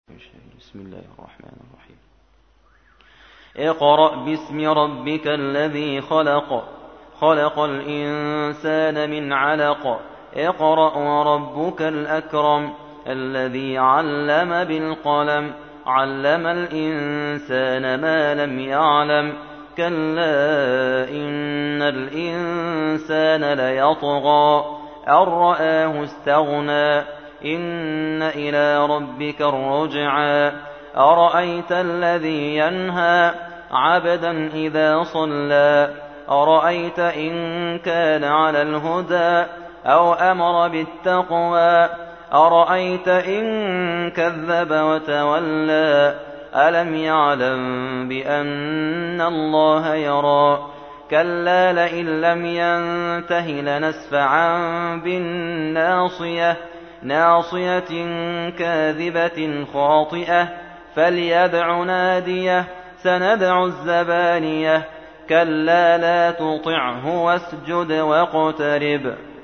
بسم الله الرحمن الرحيم. اقرأ باسم ربك الذي خلق خلق الإنسان من علق اقرأ وربك الأكرم الذي علم بالقلم علم الإنسان ما لم يعلم كلا إن الإنسان ليطغى أن رآه استغنى إن إلى ربك الرجعى أرأيت الذي ينهى عبدا إذا صلى أرأيت إن كان على الهدى أو أمر بالتقوى أرأيت إن كذب وتولى ألم يعلم بأن الله يرى كلا لئن لم ينته لنسفعا بالناصية ناصية كاذبة خاطئة فليدع ناديه سندع الزبانية كلا لا تطعه واسجد واقترب